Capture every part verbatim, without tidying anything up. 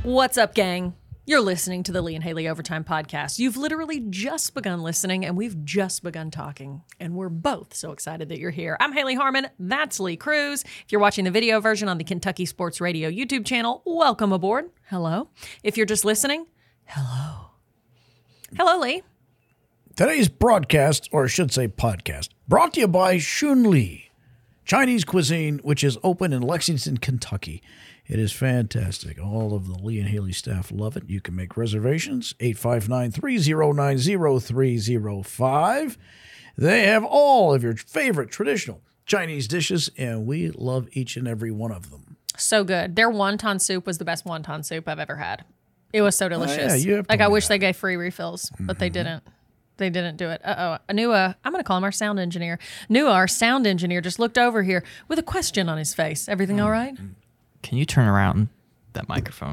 What's up, gang? You're listening to the Lee and Haley Overtime Podcast. You've literally just begun listening, and we've just begun talking. And we're both so excited that you're here. I'm Haley Harmon. That's Lee Cruz. If you're watching the video version on the Kentucky Sports Radio YouTube channel, welcome aboard. Hello. If you're just listening, hello. Hello, Lee. Today's broadcast, or I should say podcast, brought to you by Shun Li Chinese Cuisine, which is open in Lexington, Kentucky. It is fantastic. All of the Lee and Haley staff love it. You can make reservations, eight five nine, three oh nine, oh three oh five. They have all of your favorite traditional Chinese dishes, and we love each and every one of them. So good. Their wonton soup was the best wonton soup I've ever had. It was so delicious. Oh, yeah, you have like, I wish that. they gave free refills, but mm-hmm. they didn't. They didn't do it. Uh-oh. Anua, I'm going to call him our sound engineer. Nua, our sound engineer, just looked over here with a question on his face. Everything mm-hmm. all right? Can you turn around that microphone?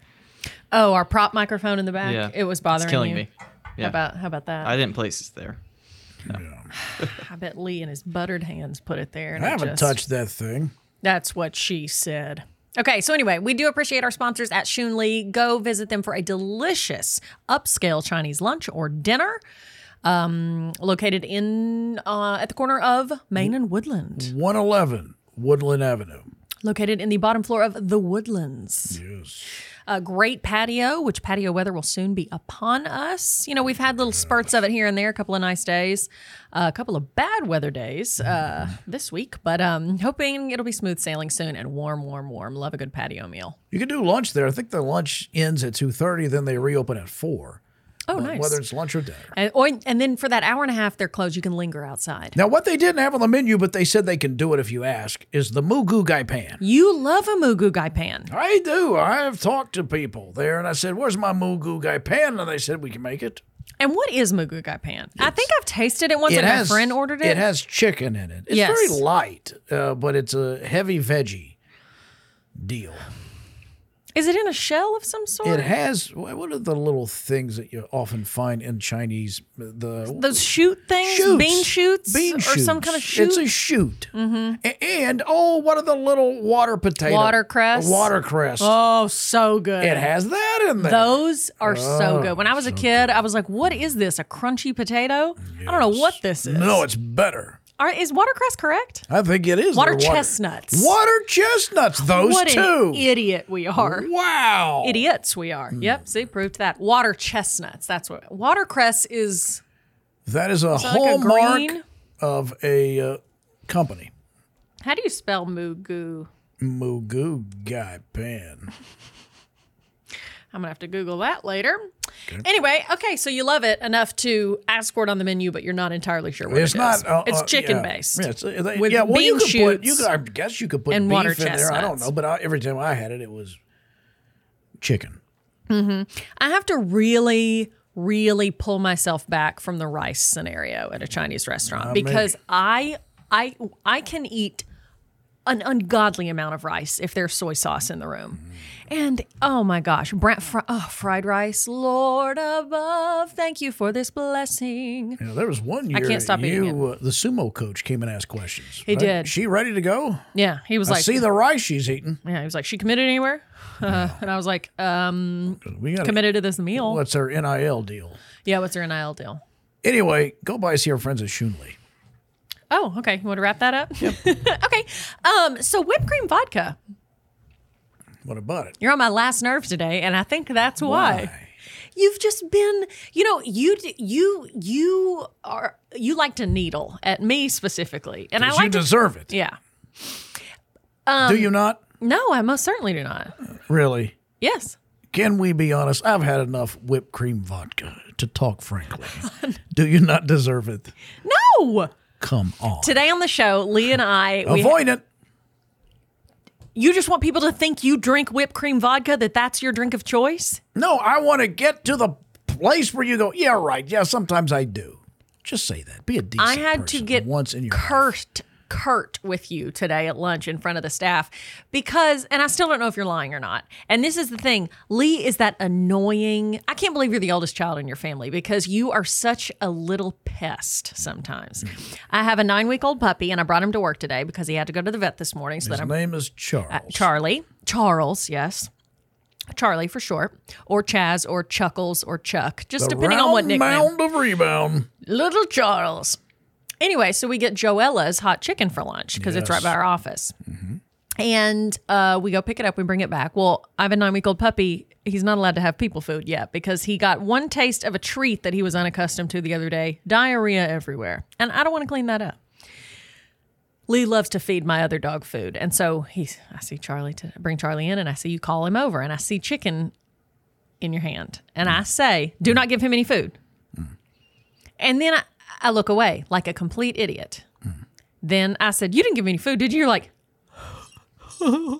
Oh, our prop microphone in the back? Yeah. It was bothering it's killing you. me. Yeah. How about how about that? I didn't place it there. No. Yeah. I bet Lee and his buttered hands put it there. And I haven't just, touched that thing. That's what she said. Okay, so anyway, we do appreciate our sponsors at Shun Li. Go visit them for a delicious upscale Chinese lunch or dinner. Um, located in uh, at the corner of Main and Woodland. one eleven Woodland Avenue. Located in the bottom floor of the Woodlands. Yes. A great patio, which patio weather will soon be upon us. You know, we've had little spurts of it here and there, a couple of nice days, uh, a couple of bad weather days uh, this week, but um, hoping it'll be smooth sailing soon and warm, warm, warm. Love a good patio meal. You can do lunch there. I think the lunch ends at two thirty, then they reopen at four. Oh, uh, nice. Whether it's lunch or dinner. And, or, and then for that hour and a half they're closed, you can linger outside. Now, what they didn't have on the menu, but they said they can do it if you ask, is the Moo Goo Gai Pan. You love a Moo Goo Gai Pan. I do. I have talked to people there, and I said, where's my Moo Goo Gai Pan? And they said, we can make it. And what is Moo Goo Gai Pan? It's, I think I've tasted it once it and has, my friend ordered it. It has chicken in it. It's yes. very light, uh, but it's a heavy veggie deal. Is it in a shell of some sort? It has, what are the little things that you often find in Chinese? The Those shoot things? Shoots. Bean shoots? Bean or shoots. some kind of shoot? It's a shoot. Mm-hmm. A- and, oh, what are the little water potatoes? Watercress? Watercress. Oh, so good. It has that in there. Those are oh, so good. When I was a so kid, good. I was like, what is this? A crunchy potato? Yes. I don't know what this is. No, it's better. Are, is watercress correct? I think it is. Water Water chestnuts. Water chestnuts. Those what two. What an idiot we are. Wow. Idiots we are. Mm. Yep, see, proved that. Water chestnuts. That's what. Watercress is. That is a is that like hallmark a green? of a uh, company. How do you spell Moo Goo? Moo Goo Gai Pan. I'm going to have to Google that later. Okay. Anyway, okay, so you love it enough to ask for it on the menu, but you're not entirely sure what it's it not, is. uh, it's uh, chicken-based. Yeah, yeah, they, with yeah well, bean you could shoots put, you could, I guess you could put and beef water in there. I don't chestnuts. know, but I, every time I had it, it was chicken. Mm-hmm. I have to really, really pull myself back from the rice scenario at a Chinese restaurant Not because me. I, I, I can eat an ungodly amount of rice if there's soy sauce in the room. Mm. And, oh my gosh, bra- fr- oh, fried rice, Lord above, thank you for this blessing. You know, there was one year I can't stop you, eating it. Uh, the sumo coach came and asked questions. He right? did. She ready to go? Yeah, he was I like, see the rice she's eating. yeah, he was like, she committed anywhere? Uh, and I was like, um, we gotta, committed to this meal. What's her N I L deal? Yeah, what's her N I L deal? Anyway, go by see our friends at Shun Li. Oh, okay. You want to wrap that up? Yep. Okay. Um, so whipped cream vodka. What about it? You're on my last nerve today, and I think that's why. Why? You've just been, you know, you you you are you like to needle at me specifically, and I like you to, deserve it. Yeah. Um, do you not? No, I most certainly do not. Really? Yes. Can we be honest? I've had enough whipped cream vodka to talk frankly. Do you not deserve it? No. Come on. Today on the show, Lee and I we Avoid it. You just want people to think you drink whipped cream vodka, that that's your drink of choice? No, I want to get to the place where you go, yeah, right. Yeah, sometimes I do. Just say that. Be a decent I had person to get once in your cursed, curt with you today at lunch in front of the staff because, and I still don't know if you're lying or not. And this is the thing. Lee is that annoying. I can't believe you're the oldest child in your family because you are such a little pest sometimes. Mm-hmm. I have a nine-week-old puppy, and I brought him to work today because he had to go to the vet this morning. So His that I'm, name is Charles. Uh, Charlie. Charles, yes. Charlie for short, or Chaz, or Chuckles, or Chuck, just The depending on what round nickname. mound of rebound. Little Charles. Anyway, so we get Joella's hot chicken for lunch because it's right Yes. by our office. And uh, we go pick it up, we bring it back. Well, I have a nine-week-old puppy. He's not allowed to have people food yet because he got one taste of a treat that he was unaccustomed to the other day. Diarrhea everywhere. And I don't want to clean that up. Lee loves to feed my other dog food. And so he's, I see Charlie, to bring Charlie in, and I see you call him over, and I see chicken in your hand. And I say, do not give him any food. And then I, I look away like a complete idiot. Then I said, you didn't give me any food, did you? You're like, no.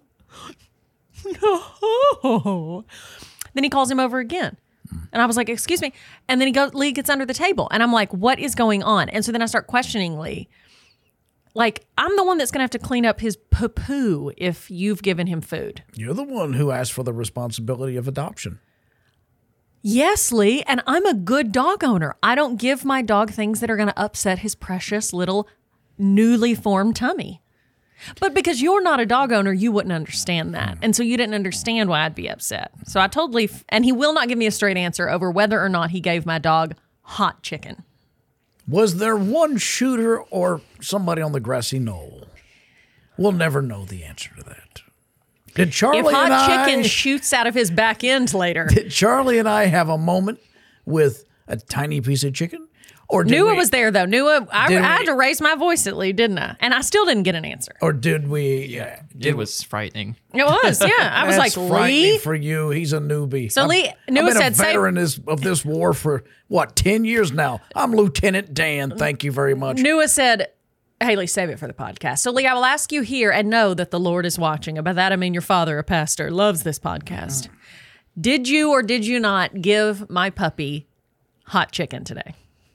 Then he calls him over again. And I was like, excuse me. And then he goes, Lee gets under the table. And I'm like, what is going on? And so then I start questioning Lee. Like, I'm the one that's going to have to clean up his poo-poo if you've given him food. You're the one who asked for the responsibility of adoption. Yes, Lee. And I'm a good dog owner. I don't give my dog things that are going to upset his precious little newly formed tummy. But because you're not a dog owner, you wouldn't understand that. And so you didn't understand why I'd be upset. So I told Lee, and he will not give me a straight answer over whether or not he gave my dog hot chicken. Was there one shooter or somebody on the grassy knoll? We'll never know the answer to that. Did Charlie If hot and chicken I, shoots out of his back end later. did Charlie and I have a moment with a tiny piece of chicken? Or did Nua we, was there, though. Nua, I, I Did had we- to raise my voice at Lee, didn't I? And I still didn't get an answer. Or did we? Yeah, It was frightening. It was, yeah. I was That's like, frightening Lee? for you. He's a newbie. So I'm- Lee- I've Nua been said, a "Save-" veteran this, of this war for what ten years now. I'm Lieutenant Dan. Thank you very much. Nua said, hey, Lee, save it for the podcast. So, Lee, I will ask you here and know that the Lord is watching. And by that, I mean your father, a pastor, loves this podcast. Did you or did you not give my puppy hot chicken today?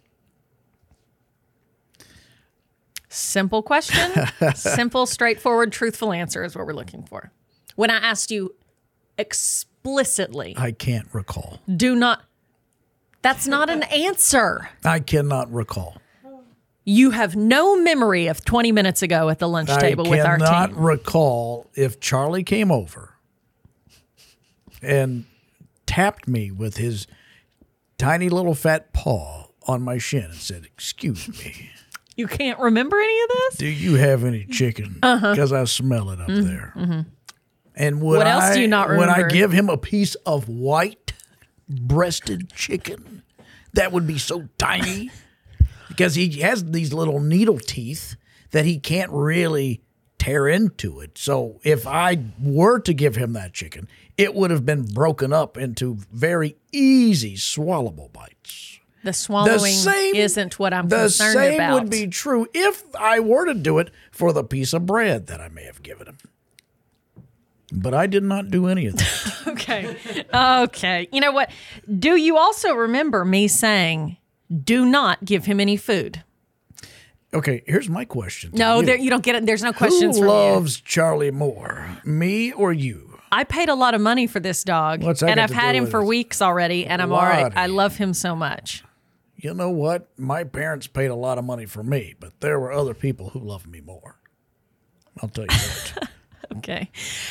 Simple question. Simple, straightforward, truthful answer is what we're looking for. When I asked you explicitly, I can't recall. do not, that's not an answer. I cannot recall. You have no memory of twenty minutes ago at the lunch table I with our cannot team. recall if Charlie came over and tapped me with his tiny little fat paw on my shin and said, "Excuse me, You can't remember any of this? do you have any chicken? Because I smell it up there." And would What else I, do you not Would I remember? give him a piece of white breasted chicken that would be so tiny? Because he has these little needle teeth that he can't really tear into it. So if I were to give him that chicken, it would have been broken up into very easy swallowable bites. The swallowing The same isn't what I'm the concerned same about. would be true if I were to do it for the piece of bread that I may have given him. But I did not do any of that. Okay. Okay. You know what? Do you also remember me saying, do not give him any food? Okay, here's my question. to No, you. there, you don't get it. There's no questions Who from you. loves Charlie more, me or you? I paid a lot of money for this dog, What's that and got I've to had do him with for it? weeks already, and I'm all right. Lottie. I love him so much. You know what? My parents paid a lot of money for me, but there were other people who loved me more. I'll tell you that. Okay.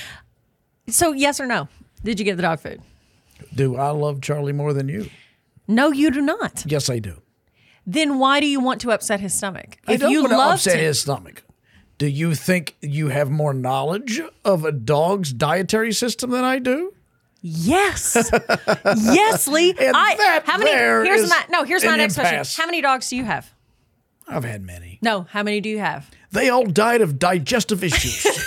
So, yes or no? Did you give the dog food? Do I love Charlie more than you? No, you do not. Yes, I do. Then why do you want to upset his stomach? I If don't you want to loved upset him, his stomach. Do you think you have more knowledge of a dog's dietary system than I do? yes, yes, Lee. And I, that how many? there Here's is my no. Here's my an next impasse. question. How many dogs do you have? I've had many. No. How many do you have? They all died of digestive issues.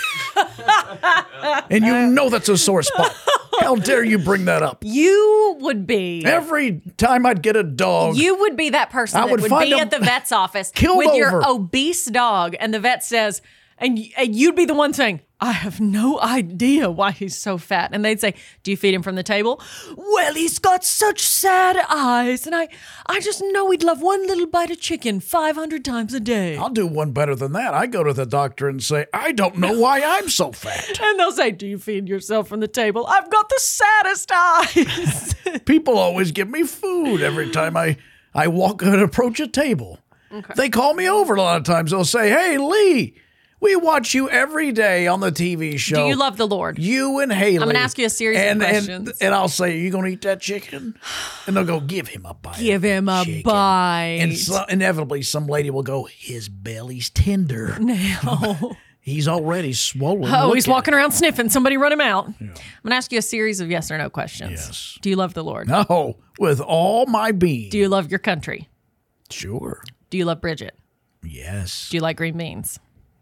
And you know that's a sore spot. How dare you bring that up? You would be. Every time I'd get a dog, You would be that person I that would would find be him at the vet's office killed with your over. obese dog, and the vet says, and, y- and you'd be the one saying, I have no idea why he's so fat. And they'd say, do you feed him from the table? Well, he's got such sad eyes, and I, I just know he'd love one little bite of chicken five hundred times a day. I'll do one better than that. I go to the doctor and say, I don't know why I'm so fat. And they'll say, do you feed yourself from the table? I've got the saddest eyes. People always give me food every time I, I walk and approach a table. They call me over a lot of times. They'll say, hey, Lee, We watch you every day on the T V show. Do you love the Lord? You and Haley. I'm gonna ask you a series and, of questions. And, and I'll say, are you going to eat that chicken? And they'll go, give him a bite. Give him a chicken. bite. And so, inevitably, some lady will go, his belly's tender. No. He's already swollen. Oh, Look he's at walking around sniffing. Somebody run him out. Yeah. I'm going to ask you a series of yes or no questions. Yes. Do you love the Lord? No, with all my being. Do you love your country? Sure. Do you love Bridget? Yes. Do you like green beans?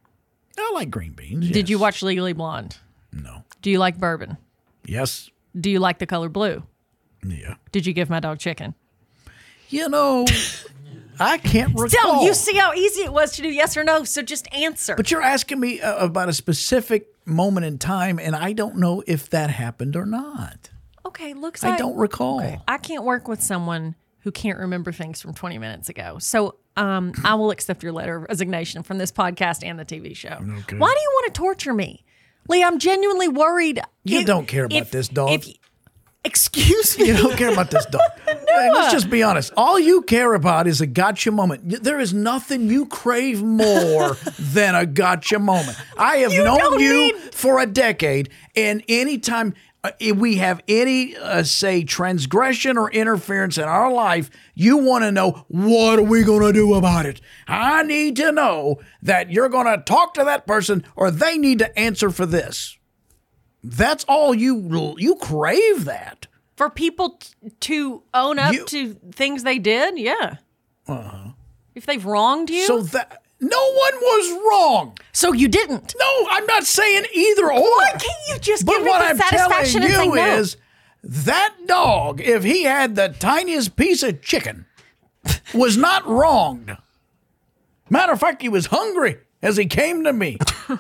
I like green beans. Did you yes. watch Legally Blonde? No. Do you like bourbon? Yes. Do you like the color blue? Yeah. Did you give my dog chicken? You know, I can't recall. Still, you see how easy it was to do yes or no, so just answer. But you're asking me uh, about a specific moment in time, and I don't know if that happened or not. Okay, looks I like don't recall. I can't work with someone who can't remember things from twenty minutes ago. So um, I will accept your letter of resignation from this podcast and the T V show. Okay. Why do you want to torture me? Lee, I'm genuinely worried. You If- don't care about if- this dog. if- excuse me. You don't care about this dog. Hey, let's just be honest. All you care about is a gotcha moment. There is nothing you crave more than a gotcha moment. I have You known don't you need- for a decade, and anytime uh, if we have any, uh, say, transgression or interference in our life, you want to know, what are we going to do about it? I need to know that you're going to talk to that person or they need to answer for this. That's all you you crave that. For people t- to own up You- to things they did, yeah. Uh-huh. If they've wronged you, So that no one was wrong. so you didn't. No, I'm not saying either or. Why can't you just But give me what the I'm satisfaction telling and say you no? is that dog, if he had the tiniest piece of chicken, was not wronged. Matter of fact, he was hungry as he came to me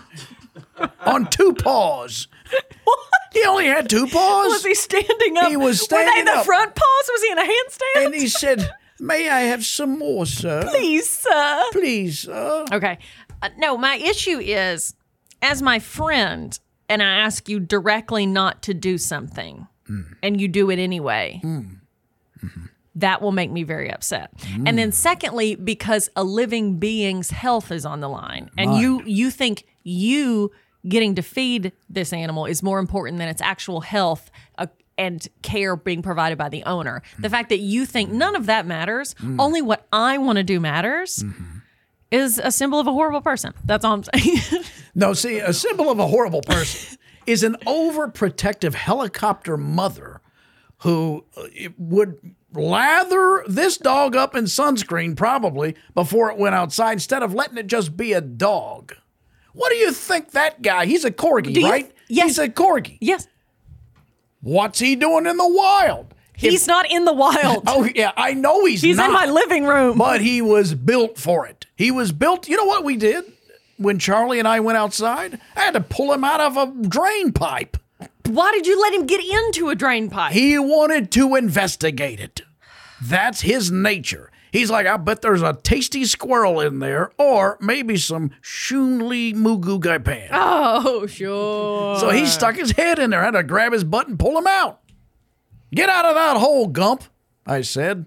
on two paws. He only had two paws. Was he standing up? He was Were standing they the up. front paws? Was he in a handstand? And he said, may I have some more, sir? Please, sir. Please, sir. Okay. Uh, no, my issue is, as my friend, and I ask you directly not to do something, Mm. and you do it anyway, Mm-hmm. that will make me very upset. Mm. And then secondly, because a living being's health is on the line, and you you think you getting to feed this animal is more important than its actual health uh, and care being provided by the owner. The fact that you think none of that matters, only what I want to do matters, is a symbol of a horrible person. That's all I'm saying. No, see, a symbol of a horrible person is an overprotective helicopter mother who uh, would lather this dog up in sunscreen probably before it went outside instead of letting it just be a dog. What do you think that guy, he's a corgi, Do you- right? Yes. He's a corgi. Yes. What's he doing in the wild? He's If- not in the wild. Oh, yeah, I know he's, He's not. in my living room. But he was built for it. He was built. You know what we did when Charlie and I went outside? I had to pull him out of a drain pipe. Why did you let him get into a drain pipe? He wanted to investigate it. That's his nature. He's like, I bet there's a tasty squirrel in there, or maybe some Shunli Mugu Gaipan. oh, sure. So he stuck his head in there. I had to grab his butt and pull him out. Get out of that hole, Gump, I said.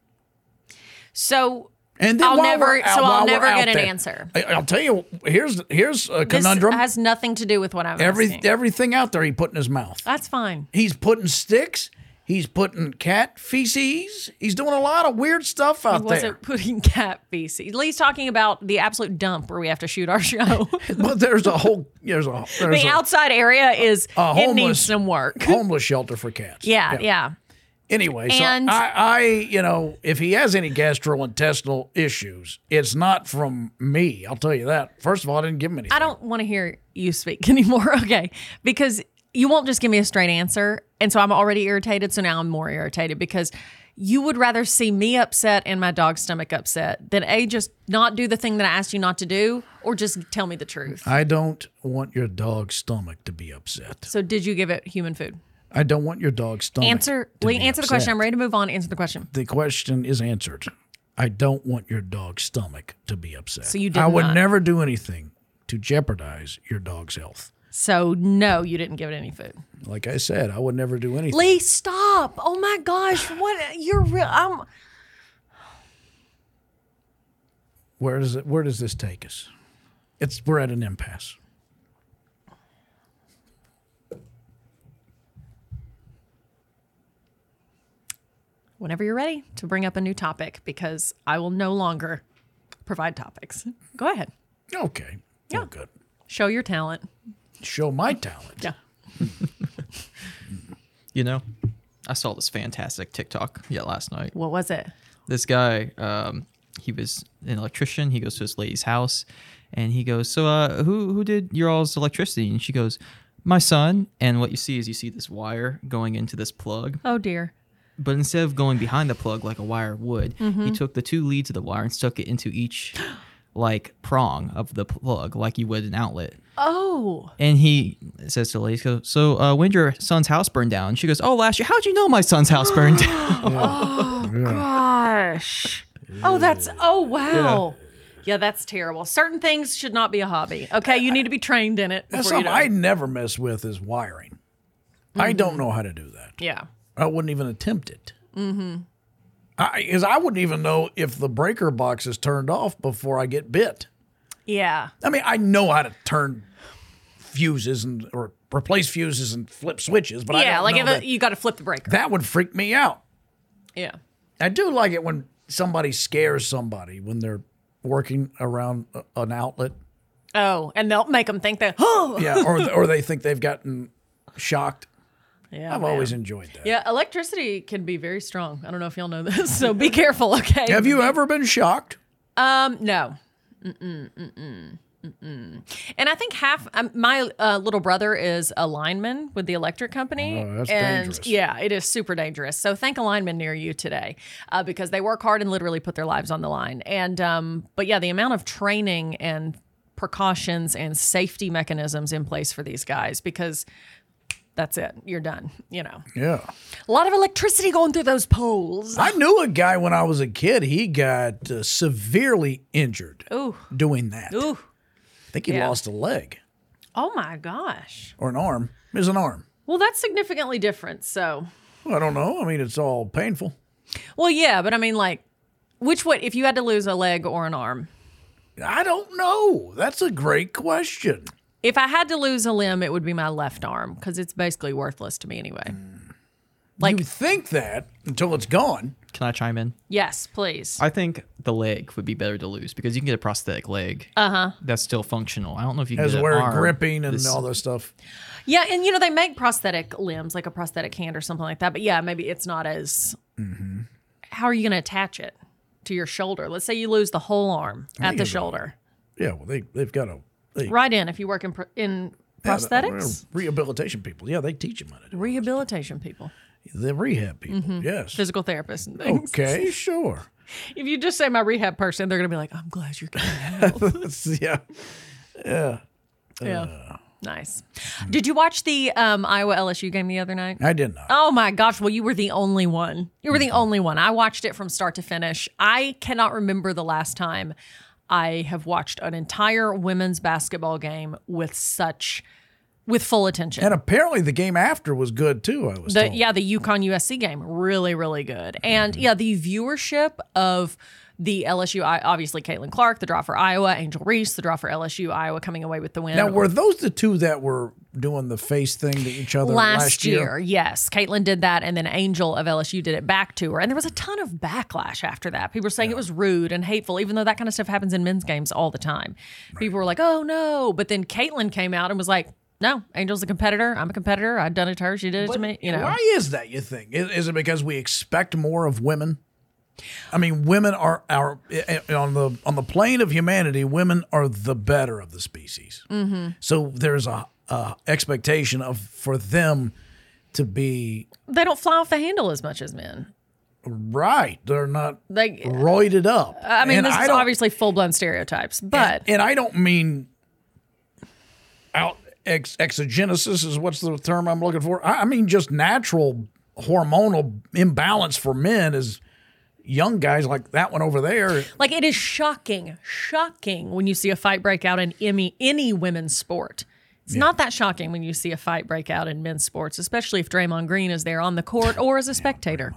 So And then I'll while never- we're out- so I'll while we're never out get an there- answer. I, I'll tell you, here's here's a this conundrum. has nothing to do with what I'm Every asking. everything out there he put in his mouth. That's fine. He's putting sticks. He's putting cat feces. He's doing a lot of weird stuff out He there. wasn't putting cat feces. Lee's talking about the absolute dump where we have to shoot our show. But there's a whole there's a there's the a outside area is A it homeless- needs some work. homeless shelter for cats. Yeah, yeah. Anyway, And- so I, I, you know, if he has any gastrointestinal issues, it's not from me. I'll tell you that. First of all, I didn't give him anything. I don't want to hear you speak anymore. Okay, because you won't just give me a straight answer, and so I'm already irritated. So now I'm more irritated because you would rather see me upset and my dog's stomach upset than A, just not do the thing that I asked you not to do, or just tell me the truth. I don't want your dog's stomach to be upset. So did you give it human food? I don't want your dog's stomach. Answer, to Lee, be answer the upset. question. I'm ready to move on. Answer the question. The question is answered. I don't want your dog's stomach to be upset. So you did I would not. never do anything to jeopardize your dog's health. So no, you didn't give it any food. Like I said, I would never do anything. Lee, stop! Oh my gosh, what you're real? I'm. Where does it? Where does this take us? it's we're at an impasse. Whenever you're ready to bring up a new topic, because I will no longer provide topics. Go ahead. Okay. Yeah. Oh, good. Show your talent. Show my talent. Yeah. You know, I saw this fantastic TikTok yeah last night. What was it? This guy, um, he was an electrician. He goes to this lady's house, and he goes, "So, uh, who who did your all's electricity?" And she goes, "My son." And what you see is you see this wire going into this plug. Oh, dear. But instead of going behind the plug like a wire would, Mm-hmm. he took the two leads of the wire and stuck it into each like prong of the plug, like you would an outlet. Oh. And he says to the lady, he goes, "So uh, when did your son's house burned down?" And she goes, "Oh, last year." "How'd you know my son's house burned down?" Gosh. Oh, that's, oh, wow. Yeah. That's terrible. Certain things should not be a hobby. Okay. You need to be trained in it. That's before you something do it. I never mess with is wiring. I don't know how to do that. Yeah. I wouldn't even attempt it. Mm-hmm. Because I, I wouldn't even know if the breaker box is turned off before I get bit. Yeah. I mean, I know how to turn fuses and or replace fuses and flip switches, but I Yeah. don't Like know if that, it, you got to flip the breaker. that would freak me out. Yeah. I do like it when somebody scares somebody when they're working around a- an outlet. Oh, and they'll make them think that, oh. Yeah, or or they think they've gotten shocked. Yeah, I've man. always enjoyed that. Yeah, electricity can be very strong. I don't know if y'all know this, so be careful, okay? Have you ever been shocked? Um, no. Mm-mm, mm-mm, mm-mm. And I think half um, my uh, little brother is a lineman with the electric company. Oh, that's and dangerous. Yeah, it is super dangerous. So thank a lineman near you today, uh, because they work hard and literally put their lives on the line. And um, but yeah, the amount of training and precautions and safety mechanisms in place for these guys, because that's it. You're done. You know, Yeah. a lot of electricity going through those poles. I knew a guy when I was a kid. He got uh, severely injured Ooh, doing that. ooh. I think he Yeah. lost a leg Oh my gosh. or an arm. It was an arm. Well, that's significantly different. So, Well, I don't know. I mean, it's all painful. well, yeah, but I mean, like, which way, if you had to lose a leg or an arm? I don't know. That's a great question. If I had to lose a limb, it would be my left arm because it's basically worthless to me anyway. Like- you think that until it's gone. Can I chime in? Yes, please. I think the leg would be better to lose because you can get a prosthetic leg. Uh huh. That's still functional. I don't know if you can As get wearing an arm. gripping and This- all this stuff. Yeah, and you know they make prosthetic limbs, like a prosthetic hand or something like that. But yeah, maybe it's not as. Mm-hmm. How are you going to attach it to your shoulder? Let's say you lose the whole arm at you the go. shoulder. Yeah, well, they, they've got a... They, Right in if you work in pro- in yeah, prosthetics. the- rehabilitation people. Yeah, they teach them how to do Rehabilitation people, it. The rehab people, yes. physical therapists and things. Okay, sure. If you just say my rehab person, they're going to be like, I'm glad you're getting help. yeah. Yeah. Yeah. Nice. Did you watch the um, Iowa L S U game the other night? I did not. Oh my gosh. Well, you were the only one. You were the only one. I watched it from start to finish. I cannot remember the last time I have watched an entire women's basketball game with such, with full attention. And apparently the game after was good too, I was The, told. yeah, the UConn U S C game, really, really good. And yeah, the viewership of the L S U, I- obviously Caitlin Clark, the draw for Iowa, Angel Reese, the draw for L S U, Iowa coming away with the win. Now, were those the two that were doing the face thing to each other last, last, year, yes. Caitlin did that, and then Angel of L S U did it back to her. And there was a ton of backlash after that. People were saying it was rude and hateful, even though that kind of stuff happens in men's games all the time. People were like, oh, no. But then Caitlin came out and was like, no, Angel's a competitor. I'm a competitor. I've done it to her. She did it to me. You know, Why is that, you think? Is, is it because we expect more of women? I mean, women are our on the on the plane of humanity. Women are the better of the species. Mm-hmm. So there's a, a expectation of for them to be they don't fly off the handle as much as men. right. They're not Like, roided up. I mean, And this I is don't- obviously full blown stereotypes, but and, and I don't mean out ex, exogenesis is what's the term I'm looking for. I, I mean just natural hormonal imbalance for men is young guys like that one over there. like it is shocking, shocking when you see a fight break out in any any women's sport. It's not that shocking when you see a fight break out in men's sports, especially if Draymond Green is there on the court or as a spectator.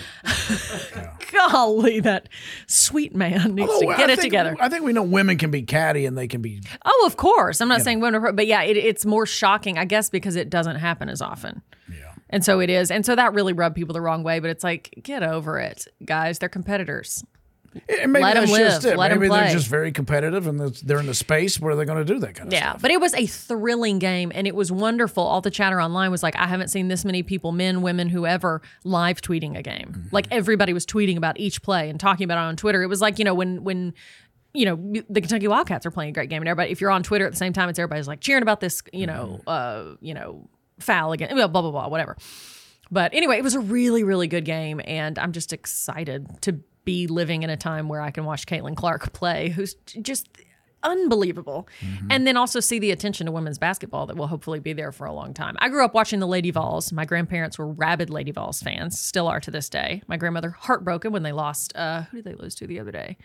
Yeah. Golly, that sweet man needs Although, to get I it think, together. I think we know women can be catty and they can be. Oh, of course. I'm not saying women are, but yeah, it, it's more shocking, I guess, because it doesn't happen as often. Yeah. And so it is. And so that really rubbed people the wrong way, but it's like, get over it, guys. They're competitors. And maybe Let 'em that's live. just it. Let 'em maybe they're play. just very competitive and that's- they're in the space where they're going to do that kind of Yeah, stuff. but it was a thrilling game and it was wonderful. All the chatter online was like, I haven't seen this many people, men, women, whoever, live tweeting a game. Mm-hmm. Like everybody was tweeting about each play and talking about it on Twitter. It was like, you know, when when you know, the Kentucky Wildcats are playing a great game and everybody, if you're on Twitter at the same time, it's everybody's like cheering about this, you know, uh, you know, foul again, blah, blah, blah, whatever. But anyway, it was a really, really good game and I'm just excited to be living in a time where I can watch Caitlin Clark play, who's just unbelievable. Mm-hmm. And then also see the attention to women's basketball that will hopefully be there for a long time. I grew up watching the Lady Vols. My grandparents were rabid Lady Vols fans, still are to this day. My grandmother heartbroken when they lost, uh, who did they lose to the other day?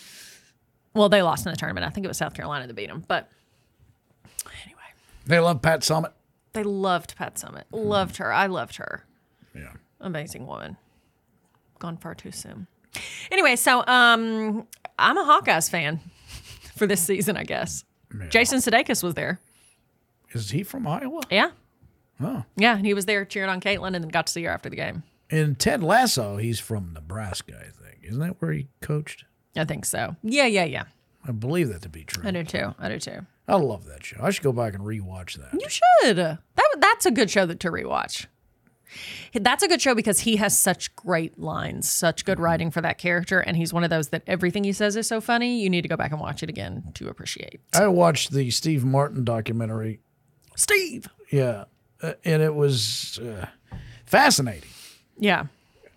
Well, they lost in the tournament. I think it was South Carolina that beat them. But anyway. They love Pat Summitt. They loved Pat Summitt. Loved her. I loved her. Yeah. Amazing woman. Gone far too soon. Anyway, so um, I'm a Hawkeyes fan for this season, I guess. Yeah. Jason Sudeikis was there. Is he from Iowa? Yeah. Oh. Yeah, and he was there cheering on Caitlin and then got to see her after the game. In Ted Lasso, he's from Nebraska, I think. Isn't that where he coached? I think so. Yeah, yeah, yeah. I believe that to be true. I do too. I do too. I love that show. I should go back and rewatch that. You should. That That's a good show that, to rewatch. That's a good show because he has such great lines, such good writing for that character, and he's one of those that everything he says is so funny, you need to go back and watch it again to appreciate. I watched the Steve Martin documentary. Steve! Yeah. Uh, and it was uh, fascinating. Yeah.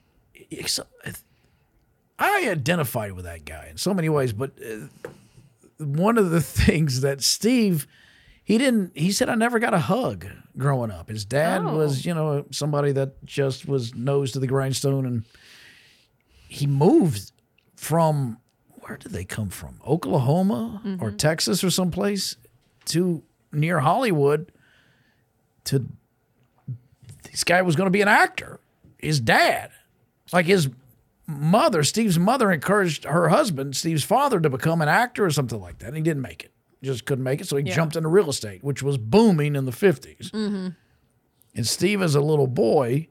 So, I identified with that guy in so many ways, but uh, one of the things that Steve, he didn't, he said, I never got a hug growing up. His dad Oh. was, you know, somebody that just was nose to the grindstone, and he moved from, where did they come from? Oklahoma Mm-hmm. or Texas or someplace to near Hollywood to, this guy was going to be an actor. His dad, like his mother, Steve's mother encouraged her husband, Steve's father, to become an actor or something like that. And he didn't make it. Just couldn't make it. So he Yeah. jumped into real estate, which was booming in the fifties. Mm-hmm. And Steve, as a little boy,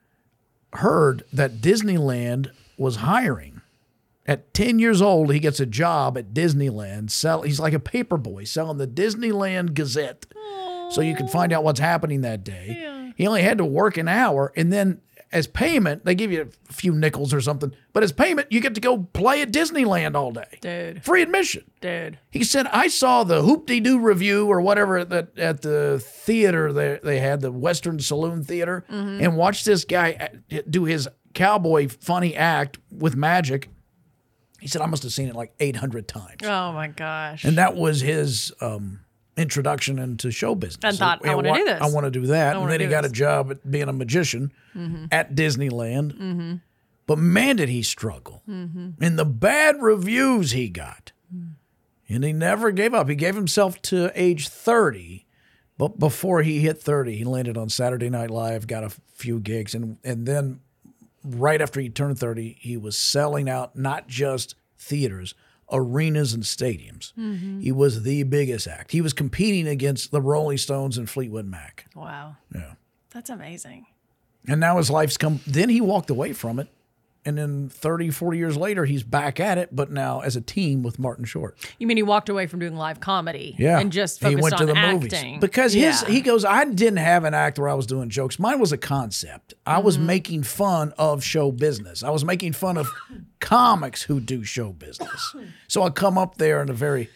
heard that Disneyland was hiring. At ten years old, he gets a job at Disneyland. Sell, he's like a paper boy selling the Disneyland Gazette. So you can find out what's happening that day. Yeah. He only had to work an hour, and then as payment, they give you a few nickels or something. But as payment, you get to go play at Disneyland all day. Dude. Free admission. Dude. He said, I saw the Hoop-de-Doo review or whatever at the, at the theater they, they had, the Western Saloon Theater, Mm-hmm. and watched this guy do his cowboy funny act with magic. He said, I must have seen it like eight hundred times. Oh, my gosh. And that was his um, introduction into show business. And thought, I Yeah, wanna what- do this. I want to do that. And wanna then he do got this. a job at being a magician Mm-hmm. at Disneyland. Mm-hmm. But man, did he struggle. Mm-hmm. And the bad reviews he got. And he never gave up. He gave himself to age thirty. But before he hit thirty, he landed on Saturday Night Live, got a few gigs. And, and then right after he turned thirty, he was selling out not just theaters, arenas and stadiums. Mm-hmm. He was the biggest act. He was competing against the Rolling Stones and Fleetwood Mac. Wow. Yeah. That's amazing. And now his life's come. Then he walked away from it. And then thirty, forty years later, he's back at it, but now as a team with Martin Short. You mean he walked away from doing live comedy Yeah. and just he focused went on to the acting? movies. Because his Yeah. he goes, I didn't have an act where I was doing jokes. Mine was a concept. I was Mm-hmm. making fun of show business. I was making fun of comics who do show business. So I come up there in a very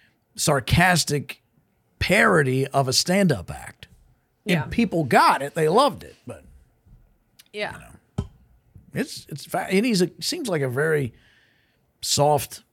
sarcastic parody of a stand-up act. And Yeah. people got it. They loved it. But Yeah. It's it's fa- and he's a, seems like a very soft,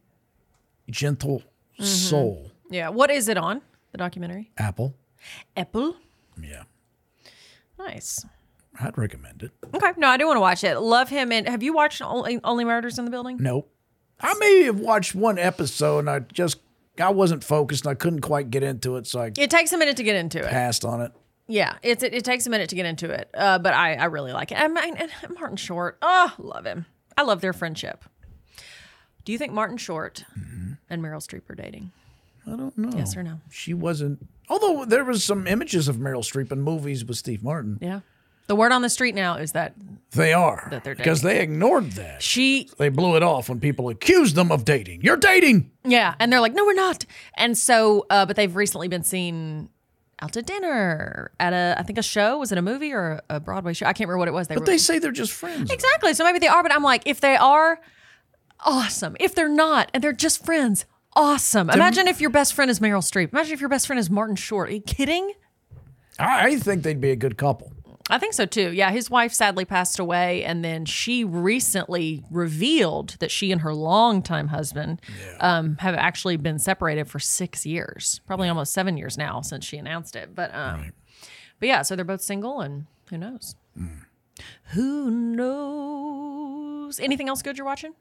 gentle Mm-hmm. soul. Yeah. What is it on, the documentary? Apple, Apple. yeah, Nice. I'd recommend it. Okay. No, I do want to watch it. Love him. And have you watched Only, Only Murders in the Building? Nope, I may have watched one episode and I just I wasn't focused and I couldn't quite get into it, so I It takes a minute to get into it. passed on it. Yeah, it's it, it takes a minute to get into it, uh, but I, I really like it. And, and, and Martin Short, oh, love him. I love their friendship. Do you think Martin Short mm-hmm. and Meryl Streep are dating? I don't know. Yes or no? She wasn't. Although there was some images of Meryl Streep in movies with Steve Martin. Yeah. The word on the street now is that they are. That they're dating. Because they ignored that. She. They blew it off when people accused them of dating. You're dating. Yeah, and they're like, no, we're not. And so, uh, but they've recently been seen out to dinner at a, I think a show. Was it a movie or a Broadway show? I can't remember what it was. They but were, they say they're just friends. Exactly. So maybe they are, but I'm like, if they are, awesome. If they're not, and they're just friends, awesome. Imagine if your best friend is Meryl Streep. Imagine if your best friend is Martin Short. Are you kidding? I think they'd be a good couple. I think so too. Yeah, his wife sadly passed away, and then she recently revealed that she and her longtime husband yeah. um, have actually been separated for six years, probably almost seven years now since she announced it. But um, right. but yeah, so they're both single, and who knows? Mm. Who knows? Anything else good you're watching?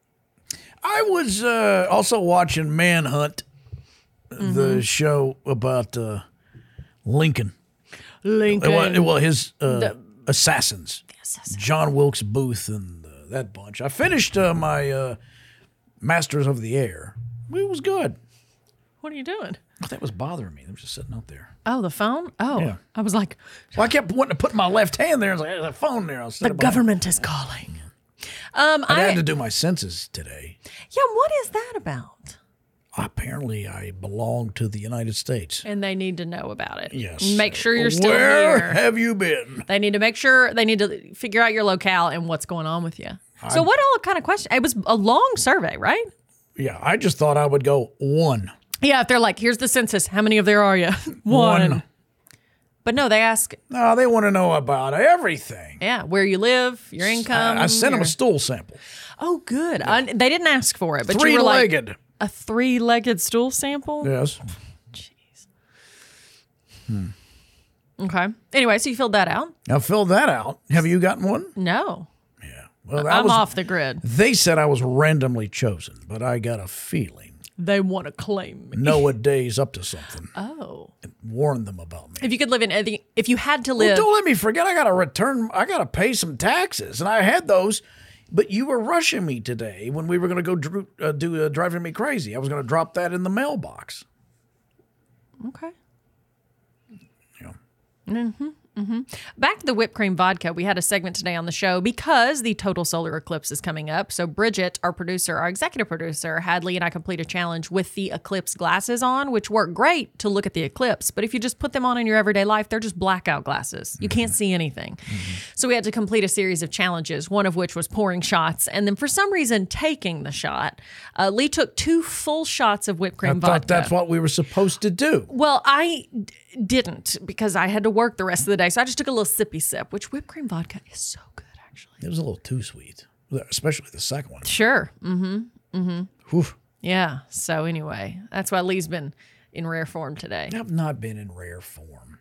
I was uh, also watching Manhunt, mm-hmm. the show about uh, Lincoln. Lincoln. Well, well his uh, the, assassins. The assassins. John Wilkes Booth and uh, that bunch. I finished uh, my uh, Masters of the Air. It was good. What are you doing? Oh, that was bothering me. They were just sitting out there. Oh, the phone? Oh, yeah. I was like... Well, I kept wanting to put my left hand there. I was like, there's a phone there. The government behind. Is calling. Um, I, I had to do my census today. Yeah, what is that about? Apparently, I belong to the United States. And they need to know about it. Yes. Make sure you're still Where here. Where have you been? They need to make sure, they need to figure out your locale and what's going on with you. I, so what all kind of question? It was a long survey, right? Yeah, I just thought I would go one. Yeah, if they're like, here's the census. How many of there are you? one. one. But no, they ask. No, they want to know about everything. Yeah, where you live, your income. I, I sent your... them a stool sample. Oh, good. Yeah. I, they didn't ask for it, but three-legged. You were like, a three-legged stool sample? Yes. Jeez. Hmm. Okay. Anyway, so you filled that out? I filled that out. Have you gotten one? No. Yeah. Well, that I'm was, off the grid. They said I was randomly chosen, but I got a feeling. They want to claim me. Noah Day's up to something. Oh. And warn them about me. If you could live in, if you had to live. Well, don't let me forget, I got to return, I got to pay some taxes. And I had those, but you were rushing me today when we were going to go dr- uh, do uh, Driving Me Crazy. I was going to drop that in the mailbox. Okay. Yeah. Mm-hmm. Mm-hmm. Back to the whipped cream vodka. We had a segment today on the show because the total solar eclipse is coming up. So Bridget, our producer, our executive producer, had Lee and I complete a challenge with the eclipse glasses on, which work great to look at the eclipse. But if you just put them on in your everyday life, they're just blackout glasses. You can't see anything. Mm-hmm. So we had to complete a series of challenges, one of which was pouring shots. And then for some reason, taking the shot. Uh, Lee took two full shots of whipped cream I vodka. thought that's what we were supposed to do. Well, I d- didn't because I had to work the rest of the day. So I just took a little sippy sip, which whipped cream vodka is so good, actually. It was a little too sweet, especially the second one. Sure. Mm-hmm. Mm-hmm. Whew. Yeah. So anyway, that's why Lee's been in rare form today. I've not been in rare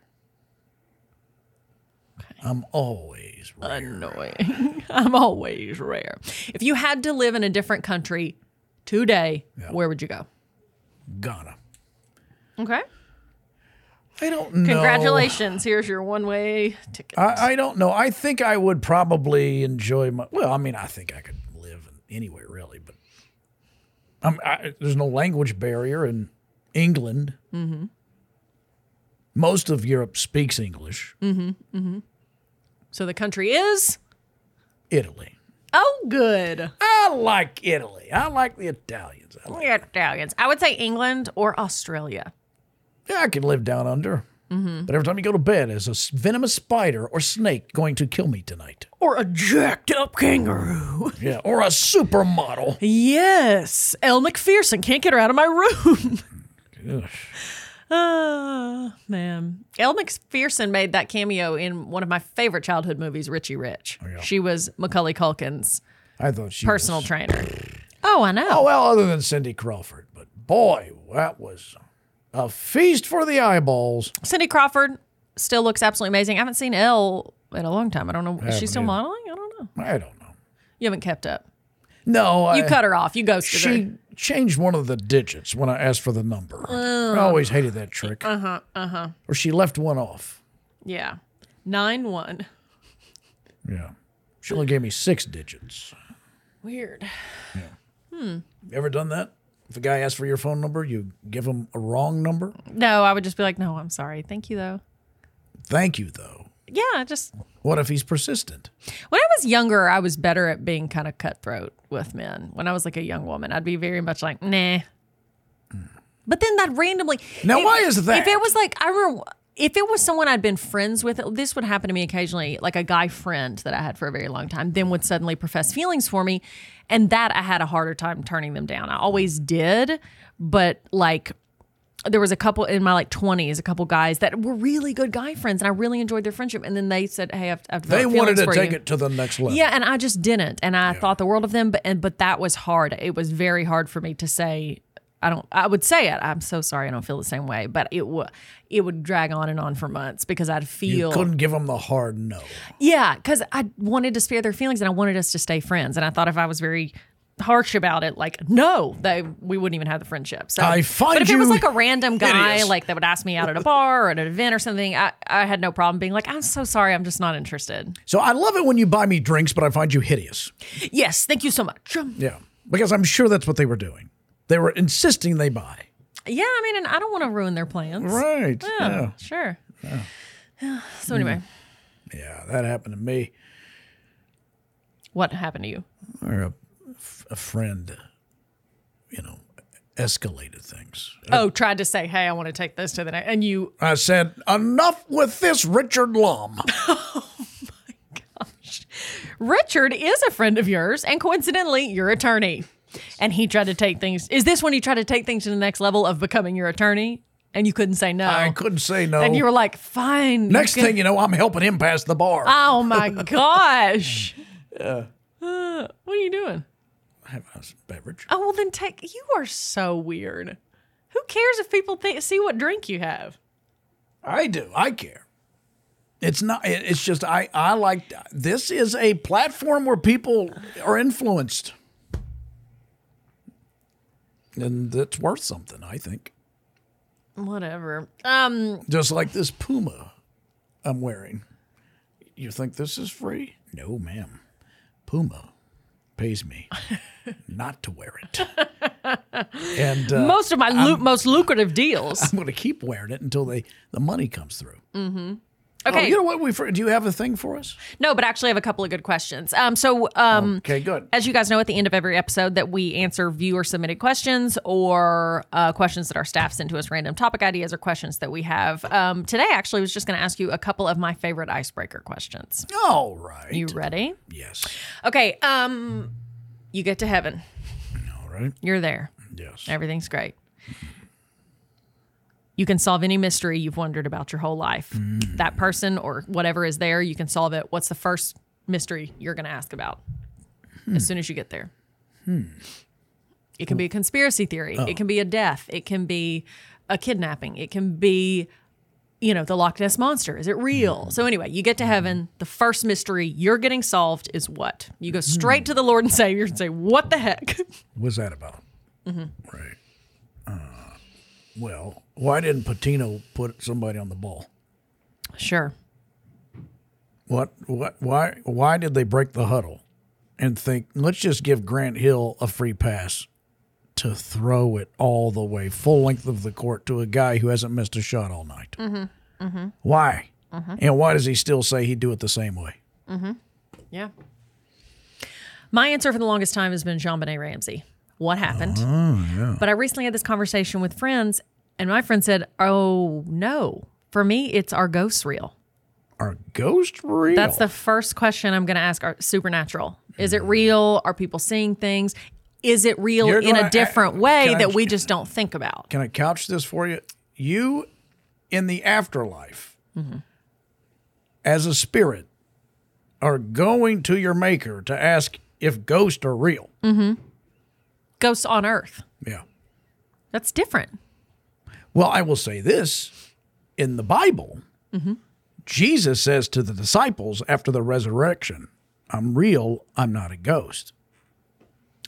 form. Okay. I'm always rare. Annoying. I'm always rare. If you had to live in a different country today, yeah. where would you go? Ghana. Okay. I don't know. Congratulations. Here's your one-way ticket. I, I don't know. I think I would probably enjoy my... Well, I mean, I think I could live anywhere, really. But I'm, I, there's no language barrier in England. Mm-hmm. Most of Europe speaks English. Mm-hmm. Mm-hmm. So the country is? Italy. Oh, good. I like Italy. I like the Italians. I like the Italians. I would say England or Australia. Yeah, I could live down under. Mm-hmm. But every time you go to bed, there's a venomous spider or snake going to kill me tonight. Or a jacked up kangaroo. Yeah, or a supermodel. Yes. Elle Macpherson can't get her out of my room. Gosh. Oh, man. Elle Macpherson made that cameo in one of my favorite childhood movies, Richie Rich. Oh, yeah. She was Macaulay Culkin's I thought she personal was... trainer. Oh, I know. Oh, well, other than Cindy Crawford. But boy, that was... a feast for the eyeballs. Cindy Crawford still looks absolutely amazing. I haven't seen Elle in a long time. I don't know. Is she still either. modeling? I don't know. I don't know. You haven't kept up. No. You I, cut her off. You ghosted she, her. changed one of the digits when I asked for the number. I always hated that trick. Uh-huh, uh-huh. Or she left one off. Yeah. nine one. Yeah. She only gave me six digits. Weird. You ever done that? If a guy asks for your phone number, you give him a wrong number? No, I would just be like, no, I'm sorry. Thank you, though. Thank you, though. Yeah, just... What if he's persistent? When I was younger, I was better at being kind of cutthroat with men. When I was like a young woman, I'd be very much like, nah. But then that randomly... Now, if, why is that? If it was like, I remember... If it was someone I'd been friends with, this would happen to me occasionally, like a guy friend that I had for a very long time, then would suddenly profess feelings for me. And that I had a harder time turning them down. I always did, but like there was a couple in my like twenties, a couple guys that were really good guy friends and I really enjoyed their friendship. And then they said, hey, I've, I've They developed wanted feelings to for take you. it to the next level. Yeah, and I just didn't. And I thought the world of them, but and but that was hard. It was very hard for me to say, I don't, I would say it. I'm so sorry. I don't feel the same way, but it would, it would drag on and on for months because I'd You feel, couldn't give him the hard no. yeah, because I wanted to spare their feelings and I wanted us to stay friends. And I thought if I was very harsh about it, like, no, they, we wouldn't even have the friendship. So, I find but if it was you like a random guy, hideous. like that would ask me out at a bar or at an event or something, I, I had no problem being like, I'm so sorry. I'm just not interested. So I love it when you buy me drinks, but I find you hideous. Yes. Thank you so much. Yeah. Because I'm sure that's what they were doing. They were insisting they buy. Yeah. I mean, and I don't want to ruin their plans. Right. Yeah, Yeah. sure. So anyway, Yeah, that happened to me. what happened to you? Or a, a friend, you know, escalated things. Oh, tried to say, hey, I want to take this to the next. And you, I said, enough with this Richard Lum. Richard is a friend of yours and coincidentally, your attorney. And he tried to take things. Is this when he tried to take things to the next level of becoming your attorney? And you couldn't say no. I couldn't say no. And you were like, fine. Next you can- thing you know, I'm helping him pass the bar. Oh my gosh. Uh, what are you doing? Have a beverage. Oh, well then take, you are so weird. Who cares if people think, see what drink you have? I do. I care. It's not, it- it's just, I, I like, this is a platform where people are influenced. And that's worth something, I think. Whatever. Um, Just like this Puma I'm wearing. You think this is free? No, ma'am. Puma pays me not to wear it. And uh, most of my lu- most lucrative deals. I'm going to keep wearing it until they the money comes through. Mm-hmm. Oh, Okay. you know what? We for- do you have a thing for us? No, but actually I have a couple of good questions. Um, so um, Okay, good. as you guys know, at the end of every episode that we answer viewer submitted questions or uh, questions that our staff send to us, random topic ideas or questions that we have. Um, today, actually, I was just going to ask you a couple of my favorite icebreaker questions. All right. You ready? Yes. Okay. Um, you get to heaven. All right. You're there. Yes. Everything's great. You can solve any mystery you've wondered about your whole life. Mm. That person or whatever is there, you can solve it. What's the first mystery you're going to ask about Hmm. as soon as you get there? It can be a conspiracy theory. Oh. It can be a death. It can be a kidnapping. It can be, you know, the Loch Ness Monster. Is it real? So anyway, you get to heaven. The first mystery you're getting solved is what? You go straight to the Lord and Savior and say, what the heck? What's that about? Mm-hmm. Right. Uh, well, why didn't Patino put somebody on the ball? Sure. What? What? Why? Why did they break the huddle and think, let's just give Grant Hill a free pass to throw it all the way, full length of the court to a guy who hasn't missed a shot all night? Mm-hmm. Mm-hmm. Why? Mm-hmm. And why does he still say he'd do it the same way? Mm-hmm. Yeah. My answer for the longest time has been JonBenet Ramsey. What happened? Oh, yeah. But I recently had this conversation with friends, and my friend said, oh, no. For me, it's are ghosts real? Are ghosts real? That's the first question I'm going to ask. Are supernatural? Is it real? Are people seeing things? Is it real You're in gonna- a different uh, way can I- that we just don't think about? Can I couch this for you? You, in the afterlife, Mm-hmm. as a spirit, are going to your maker to ask if ghosts are real. Mm-hmm. Ghosts on Earth. Yeah. That's different. Well, I will say this. In the Bible, Mm-hmm. Jesus says to the disciples after the resurrection, I'm real, I'm not a ghost.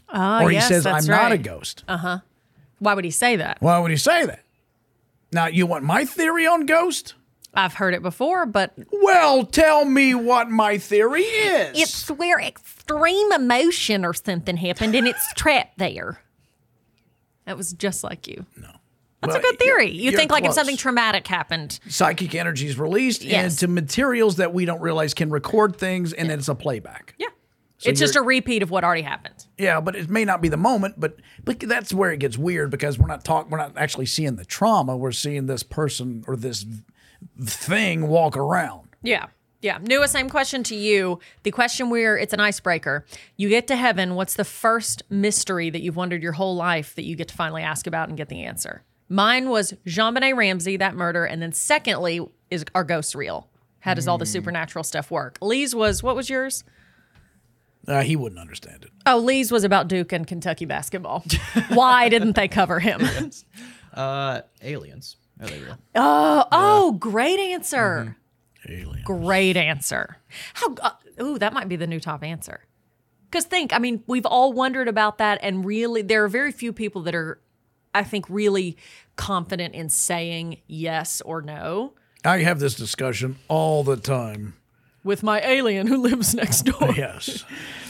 Oh, or he yes, says, I'm that's not a right. ghost. Why would he say that? Why would he say that? Now, you want my theory on ghost? I've heard it before, but Well, tell me what my theory is. it's where extreme emotion or something happened and it's trapped there. That was just like you. no. That's Well, a good theory. you're- You you're think like if close. something traumatic happened. Psychic energy is released Yes. into materials that we don't realize can record things, and then it's a playback. Yeah. it's just a repeat of what already happened. Yeah, but it may not be the moment, but but that's where it gets weird because we're not talking, we're not actually seeing the trauma. We're seeing this person or this v- thing walk around. Yeah. Yeah. Nua, same question to you. The question where it's an icebreaker. You get to heaven. What's the first mystery that you've wondered your whole life that you get to finally ask about and get the answer? Mine was JonBenet Ramsey, that murder. And then secondly, is are ghosts real? How does all the supernatural stuff work? Lee's was, what was yours? Uh, he wouldn't understand it. Oh, Lee's was about Duke and Kentucky basketball. Why didn't they cover him? Uh, aliens. Are they real? Oh, oh, great answer. Alien. Great answer. How? Uh, ooh, that might be the new top answer. Because think, I mean, we've all wondered about that, and really, there are very few people that are, I think, really confident in saying yes or no. I have this discussion all the time. With my alien who lives next door. Yes.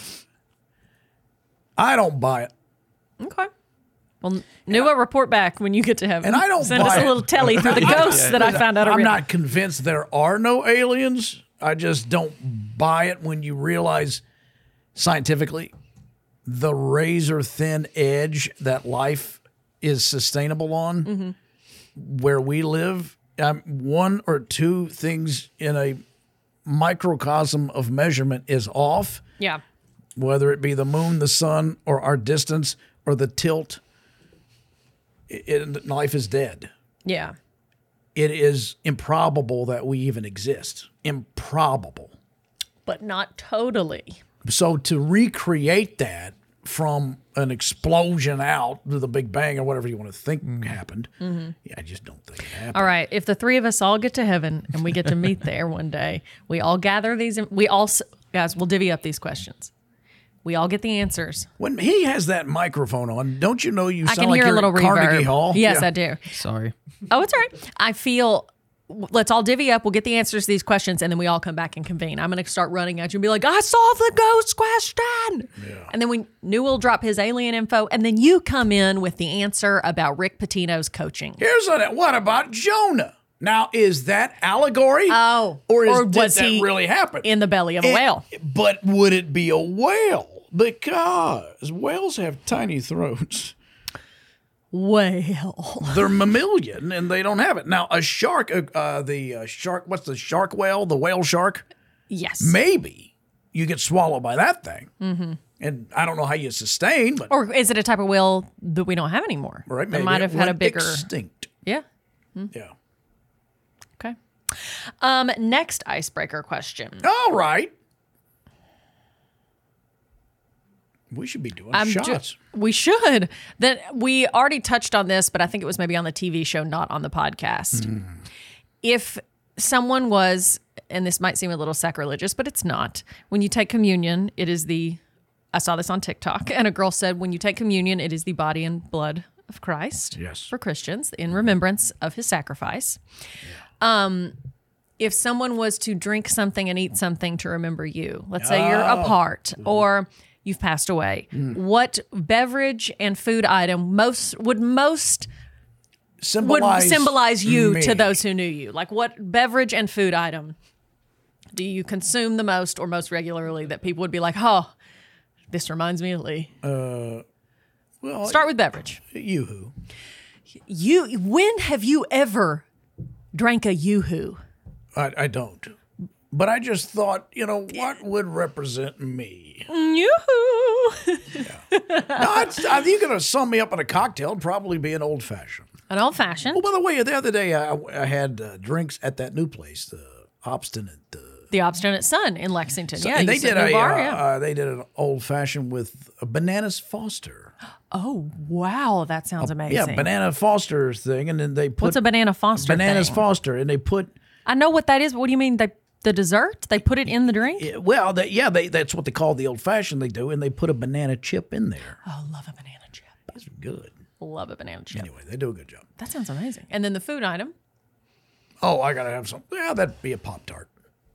I don't buy it. Okay. Well, Nua, report back when you get to heaven. And I don't Send buy us a it. little telly through the ghosts that I found out are I'm real. not convinced there are no aliens. I just don't buy it when you realize scientifically the razor thin edge that life is sustainable on Mm-hmm. where we live. Um, one or two things in a microcosm of measurement is off, Yeah. whether it be the moon, the sun, or our distance, or the tilt. It, it- life is dead. Yeah. It is improbable that we even exist. Improbable. But not totally. So to recreate that from an explosion out to the Big Bang or whatever you want to think happened, yeah, I just don't think it happened. All right. If the three of us all get to heaven and we get to meet there one day, we all gather these. We all, s- guys, we'll divvy up these questions. We all get the answers. When he has that microphone on, don't you know you I sound can like hear a you're little at Carnegie reverb. Hall? Yes, Yeah. I do. Sorry. Oh, it's all right. I feel. Let's all divvy up. We'll get the answers to these questions, and then we all come back and convene. I'm going to start running at you and be like, "I solved the ghost question," and then we New will drop his alien info, and then you come in with the answer about Rick Pitino's coaching. Here's a, what about Jonah? Now, is that allegory? Oh, or, is, or did was that he really happen? in the belly of a It- whale? But would it be a whale? Because whales have tiny throats. Whale. They're mammalian and they don't have it. Now, a shark, uh, uh, the uh, shark, what's the shark whale? The whale shark? Yes. Maybe you get swallowed by that thing. Mm-hmm. And I don't know how you sustain, but Or is it a type of whale that we don't have anymore? right, That maybe might it have had a went bigger. extinct. Yeah. Yeah. Okay. Um. Next icebreaker question. All right. We should be doing I'm ju- shots. we should. That we already touched on this, but I think it was maybe on the T V show, not on the podcast. Hmm. If someone was, and this might seem a little sacrilegious, but it's not. When you take communion, it is the. I saw this on TikTok, and a girl said, "When you take communion, it is the body and blood of Christ." Yes. For Christians, in remembrance of His sacrifice. Um, if someone was to drink something and eat something to remember you, let's say you're Oh. apart or you've passed away, what beverage and food item most would most would Symbolize, symbolize you me. to those who knew you? Like what beverage and food item do you consume the most or most regularly that people would be like, "Oh, this reminds me of Lee"? Well, Start with beverage. Yoo-hoo. You when have you ever drank a Yoo-hoo? I, I don't. But I just thought, you know, what would represent me? Yoo-hoo. No, I'd, I think you're going to sum me up in a cocktail. It'd probably be an old fashioned. An old fashioned. Oh, by the way, the other day I, I had uh, drinks at that new place, the Obstinate. Uh, The Obstinate Sun in Lexington. Yeah, and you they said did new a bar, uh, yeah. uh, they did an old fashioned with a Bananas Foster. Oh wow, that sounds amazing. Yeah, Banana Foster thing, and then they put What's a banana Foster? Bananas thing? Foster, and they put I know what that is, but what do you mean they The dessert? They put it in the drink? Yeah, well, they, yeah, they, that's what they call the old fashioned. They do, and they put a banana chip in there. Oh, love a banana chip. It's good. Love a banana chip. Anyway, they do a good job. That sounds amazing. And then the food item. Oh, I gotta have some. Yeah, that'd be a Pop-Tart.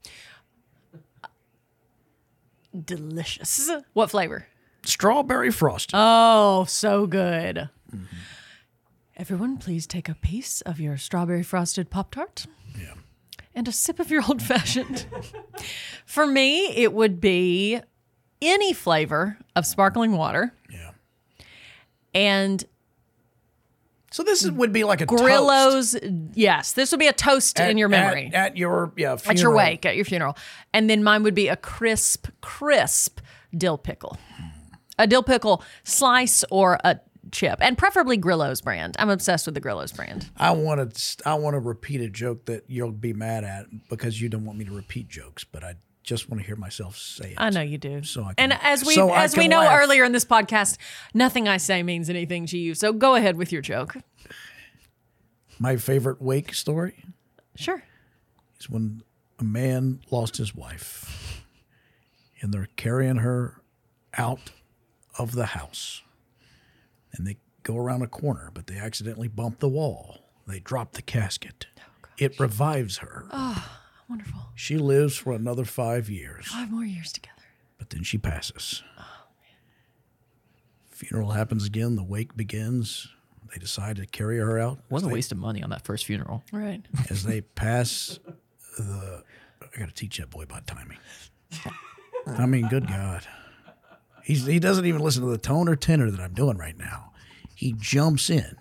Delicious. What flavor? Strawberry frosting. Oh, so good. Mm-hmm. Everyone, please take a piece of your strawberry frosted Pop-Tart. Yeah. And a sip of your old fashioned. For me, it would be any flavor of sparkling water. Yeah. And so this is, would be like a Grillo's. toast. Yes, this would be a toast At, in your memory. At, at your yeah funeral. At your wake, at your funeral. And then mine would be a crisp, crisp dill pickle. A dill pickle slice or a chip, and preferably Grillo's brand. I'm obsessed with the Grillo's brand. I want to I want to repeat a joke that you'll be mad at because you don't want me to repeat jokes, but I just want to hear myself say it. I know you do. So I and can, as we so I as we can know laugh. earlier in this podcast, nothing I say means anything to you. So go ahead with your joke. My favorite wake story Sure. is when a man lost his wife, and they're carrying her out of the house. And they go around a corner, but they accidentally bump the wall. They drop the casket. Oh, it revives her. Oh, wonderful. She lives for another five years, Five more years together. but then she passes. Oh, man. Funeral happens again. The wake begins. They decide to carry her out. What a They- waste of money on that first funeral. Right. As they pass the... I got to teach that boy about timing. I mean, good God. He's, he doesn't even listen to the tone or tenor that I'm doing right now. He jumps in.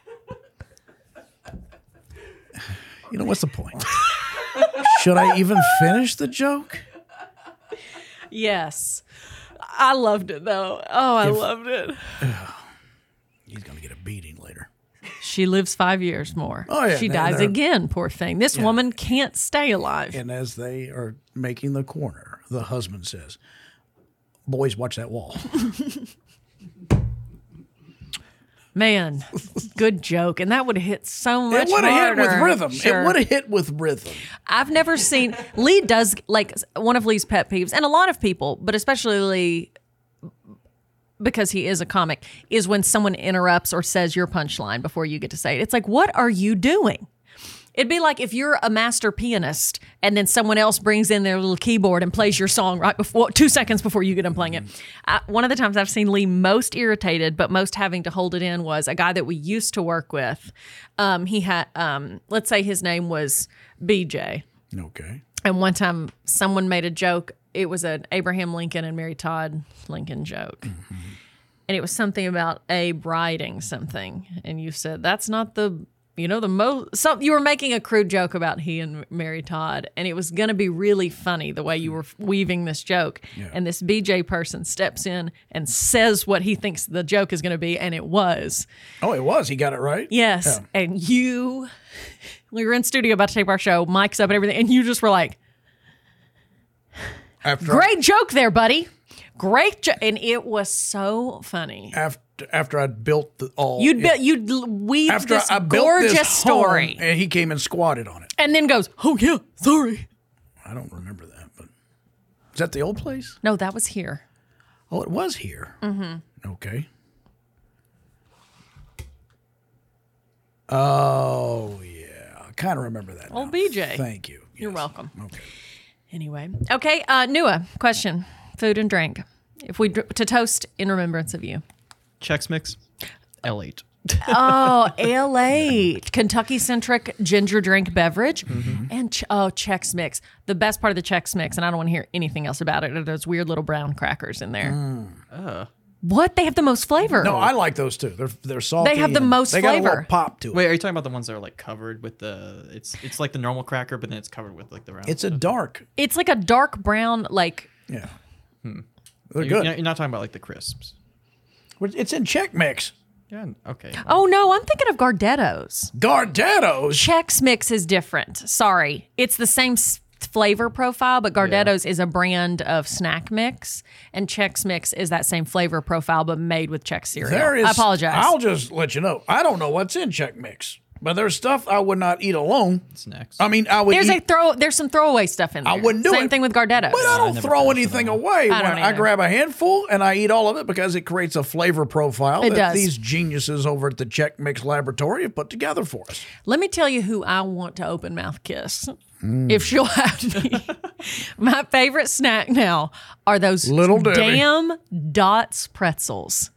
You know, what's the point? Should I even finish the joke? Yes. I loved it, though. Oh, I If- loved it. He's going to get a beating later. She lives five years more. Oh, yeah. She And dies they're- again, poor thing. This Yeah. woman can't stay alive. And as they are making the corner, the husband says, "Boys, watch that wall." Man, good joke. And that would have hit so much It would have hit with harder. rhythm. Sure. It would have hit with rhythm. I've never seen Lee does like one of Lee's pet peeves, and a lot of people, but especially Lee, because he is a comic, is when someone interrupts or says your punchline before you get to say it. It's like, what are you doing? It'd be like if you're a master pianist and then someone else brings in their little keyboard and plays your song right before, two seconds before you get done playing it. I, one of the times I've seen Lee most irritated, but most having to hold it in, was a guy that we used to work with. Um, he had, um, let's say his name was B J. Okay. And one time someone made a joke. It was an Abraham Lincoln and Mary Todd Lincoln joke. Mm-hmm. And it was something about Abe writing something. And you said, that's not the, you know, the most, some, you were making a crude joke about he and Mary Todd. And it was going to be really funny the way you were weaving this joke. Yeah. And this B J person steps in and says what he thinks the joke is going to be. And it was. Oh, it was. He got it right? Yes. Yeah. And you, we were in studio about to tape our show, mics up and everything. And you just were like, After great joke there, buddy. Great joke. And it was so funny. After after I'd built the all. You'd built, you'd l- weaved after this I built gorgeous this home, story. and he came and squatted on it. And then goes, oh, yeah, sorry. I don't remember that, but is that the old place? No, that was here. Oh, it was here. Mm-hmm. Okay. Oh yeah, I kind of remember that. Old now. B J. Thank you. You're Yes. welcome. Okay. Anyway. Okay, uh, Nua, question. Food and drink. If we, dr- to toast in remembrance of you. Chex Mix, L eight. Oh, L eight, Kentucky-centric ginger drink beverage. Mm-hmm. And, ch- oh, Chex Mix. The best part of the Chex Mix, and I don't want to hear anything else about it, are those weird little brown crackers in there. Mm. What? They have the most flavor. No, I like those too. They're they're salty. They have the and most they got a flavor. little pop to it. Wait, are you talking about the ones that are like covered with the? It's it's like the normal cracker, but then it's covered with like the round. It's a stuff. dark. It's like a dark brown, like, Yeah. Hmm. They're You're, good. you're not talking about like the crisps. It's in Chex Mix. Yeah. Okay. oh no, I'm thinking of Gardetto's. Gardetto's. Chex Mix is different. Sorry. It's the same s- flavor profile, but Gardetto's is a brand of snack mix, and Chex Mix is that same flavor profile, but made with Chex cereal. There is. I apologize. I'll just let you know. I don't know what's in Chex Mix. But there's stuff I would not eat alone. Snacks. I mean, I would There's eat. a throw. There's some throwaway stuff in there. I wouldn't do Same it. thing with Gardettos. But I don't never throw finish anything them all. away. I when don't I either. grab a handful and I eat all of it because it creates a flavor profile It that does. these geniuses over at the Check Mix Laboratory have put together for us. Let me tell you who I want to open mouth kiss. Mm. If she'll have me. My favorite snack now are those Little Debbie. damn Dots pretzels.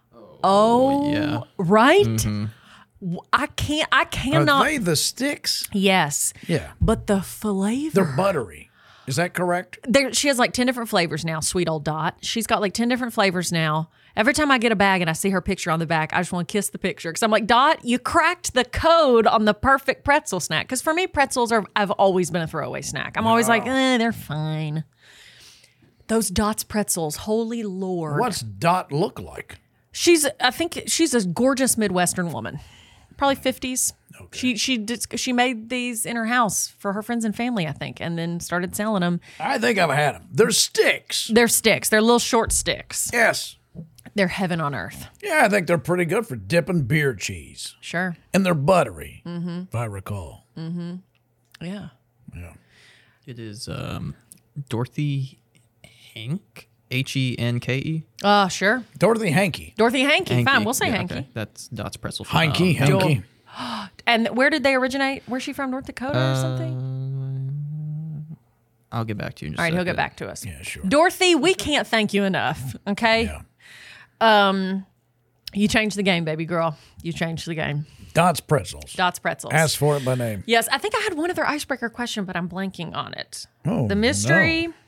Oh, yeah. right? Mm-hmm. W- I can't, I Are cannot. they the sticks? Yes. Yeah. But the flavor. They're buttery. Is that correct? There, she has like ten different flavors now, sweet old Dot. She's got like ten different flavors now. Every time I get a bag and I see her picture on the back, I just want to kiss the picture. Because I'm like, Dot, you cracked the code on the perfect pretzel snack. Because for me, pretzels are, I've always been a throwaway snack. I'm always like, eh, they're fine. Those Dots pretzels, holy Lord. What's Dot look like? She's, I think she's a gorgeous Midwestern woman. Probably fifties. She she did, she made these in her house for her friends and family, I think, and then started selling them. I think I've had them. They're sticks. They're sticks. They're little short sticks. Yes. They're heaven on earth. Yeah, I think they're pretty good for dipping beer cheese. Sure. And they're buttery, if I recall. Yeah. Yeah. It is um, Dorothy Hank, H E N K E. Uh, sure. Dorothy Hanky. Dorothy Hanky. Fine, Hanky. we'll say Yeah, Hanky. okay. That's Dot's pretzel. Hanky, Um, Hanky. And where did they originate? Where's she from? North Dakota or something? Uh, I'll get back to you in just All right, a he'll get second. back to us. Yeah, sure. Dorothy, we can't thank you enough. Okay. Yeah. Um, you changed the game, baby girl. You changed the game. Dot's Pretzels. Dots pretzels. Ask for it by name. Yes, I think I had one other icebreaker question, but I'm blanking on it. Oh, the mystery. no.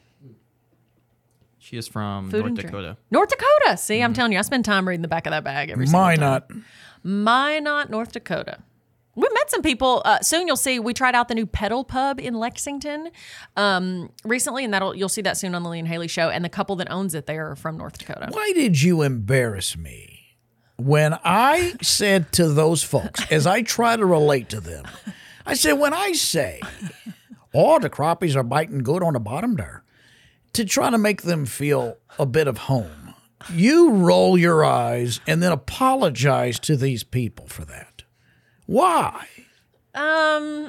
She is from Food North and drink. Dakota. North Dakota. See, I'm telling you, I spend time reading the back of that bag every single My time. not. Minot, North Dakota. We met some people. Uh, soon you'll see. We tried out the new Pedal Pub in Lexington um, recently, and that'll you'll see that soon on the Lee and Haley show. And the couple that owns it, they are from North Dakota. Why did you embarrass me when I said to those folks, as I try to relate to them, I said, when I say, oh, the crappies are biting good on the bottom there, to try to make them feel a bit of home, you roll your eyes and then apologize to these people for that. Why? Um,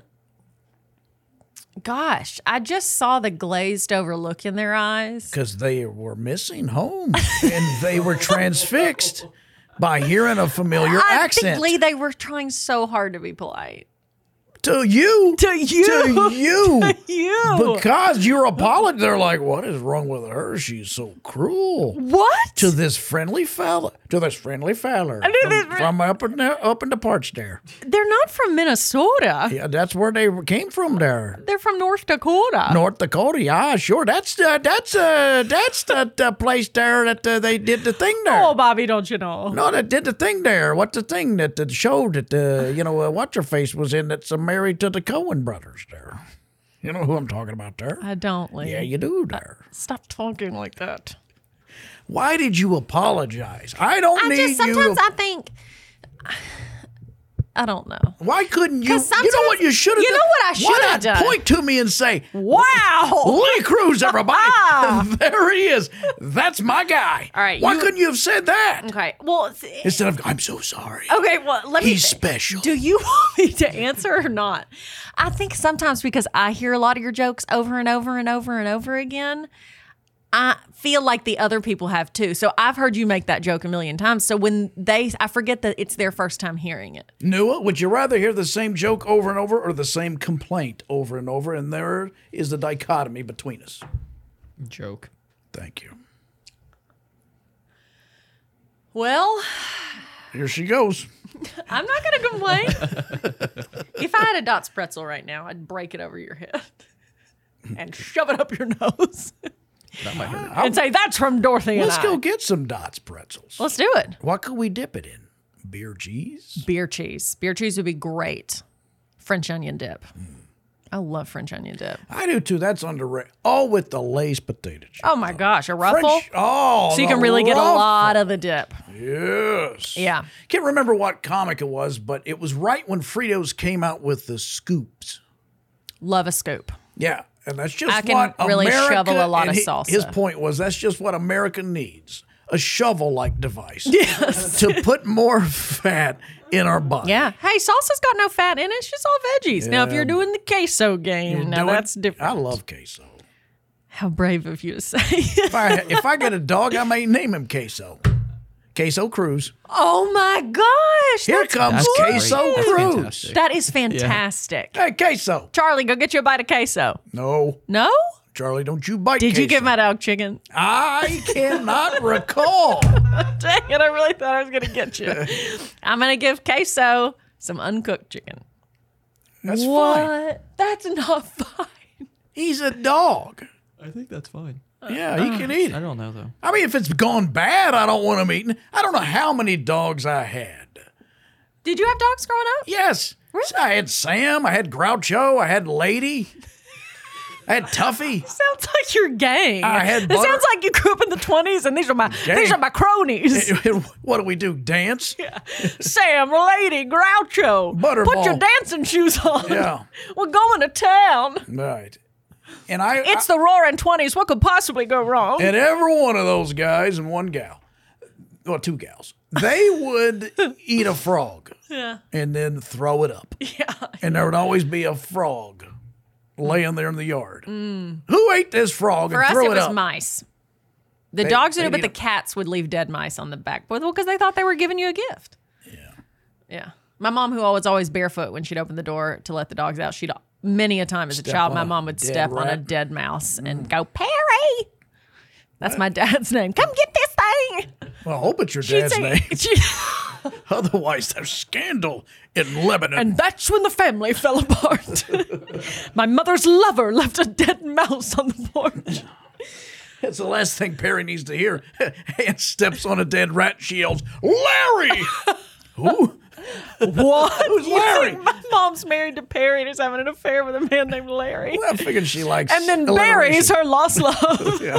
gosh, I just saw the glazed over look in their eyes. Because they were missing home and they were transfixed by hearing a familiar I accent. think Lee, they were trying so hard to be polite. To you. To you. To you. You. Because you're apologizing. They're like, what is wrong with her? She's so cruel. What? To this friendly fella. To this friendly fella. this From, fri- from up in the, up in the parts there. They're not from Minnesota. Yeah, that's where they came from there. They're from North Dakota. North Dakota, yeah, sure. That's uh, that's uh, that's the, the place there that uh, they did the thing there. Oh, Bobby, don't you know? No, that did the thing there. What's the thing that the show that uh, you know uh, what's her face was in? That's uh, married to the Coen brothers there. You know who I'm talking about there? I don't, Lee. Yeah, you do there. Stop talking like that. Why did you apologize? I don't I need just sometimes you. To, I think I don't know. why couldn't you? 'Cause You know what you should have you done? know what I Why should not have done? point to me and say, Wow. Lee Cruz, everybody. There he is. That's my guy. All right, Why you- couldn't you have said that? Okay. Well, th- Instead of, I'm so sorry. okay. Well, let me. He's special. Do you want me to answer or not? I think sometimes because I hear a lot of your jokes over and over and over and over again, I feel like the other people have too. So I've heard you make that joke a million times. So when they, I forget that it's their first time hearing it. Nua, would you rather hear the same joke over and over or the same complaint over and over? And there is the dichotomy between us. Joke. Thank you. Well, Here she goes. I'm not going to complain. If I had a Dots pretzel right now, I'd break it over your head and shove it up your nose That might hurt. and say, that's from Dorothy and Let's I. go get some Dots pretzels. Let's do it. What could we dip it in? Beer cheese? Beer cheese. Beer cheese would be great. French onion dip. I love French onion dip. I do too. That's underrated. Oh, with the Lay's potato chip. Oh my gosh, a ruffle. French, oh, So you the can really get a ruffle. lot of the dip. Yes. Yeah. Can't remember what comic it was, but it was right when Fritos came out with the scoops. Love a scoop. Yeah. And that's just I can what really America, shovel a lot and of he- salsa. His point was that's just what America needs. a shovel-like device Yes. to put more fat in our body. Yeah. Hey, salsa's got no fat in it. It's just all veggies. Now, if Yeah. you're doing the queso game, You're now doing- that's different. I love queso. How brave of you to say. If I if I get a dog, I may name him Queso. Queso Cruz. Oh my gosh. Here that's comes That's great. Queso That's Cruz. fantastic. That is fantastic. Hey, Queso. Charlie, go get you a bite of queso. No, No? Charlie, don't you bite Did you queso. give my dog chicken? I cannot recall. Dang it, I really thought I was going to get you. I'm going to give queso some uncooked chicken. That's what? fine. That's not fine. He's a dog. I think that's fine. Yeah, he can eat I it. don't know though. I mean, if it's gone bad, I don't want him eaten. I don't know how many dogs I had. Did you have dogs growing up? Yes. I had Sam. I had Groucho. I had Lady. I had Tuffy. Sounds like you're gang. I had It butter- sounds like you grew up in the twenties and these are my these are my cronies. What do we do? Dance? Sam, Lady, Groucho. Butterball. Put your dancing shoes on. Yeah. We're going to town. Right. And I, It's I the roaring twenties. What could possibly go wrong? and every one of those guys and one gal, well, two gals, they would eat a frog Yeah. and then throw it up. Yeah. And there would always be a frog laying there in the yard. Who ate this frog For and us, threw it it was up? mice. The They- dogs would, they'd but eat the 'em. cats would leave dead mice on the back well, because they thought they were giving you a gift. Yeah. Yeah. My mom, who was always barefoot when she'd open the door to let the dogs out, she'd many a time as a Step child, on my a mom would dead step on a rat. Mm. dead mouse and go, Perry. That's my dad's name. Come get this thing. Well, I hope it's your She'd dad's say- name. she- Otherwise, there's scandal in Lebanon. and that's when the family fell apart. My mother's lover left a dead mouse on the porch. That's the last thing Perry needs to hear. Aunt steps on a dead rat. She yells, Larry! Who? What? Who's You Larry? think my mom's married to Perry and is having an affair with a man named Larry. Well, I figured she likes And then alliteration. buries her lost love. Yeah.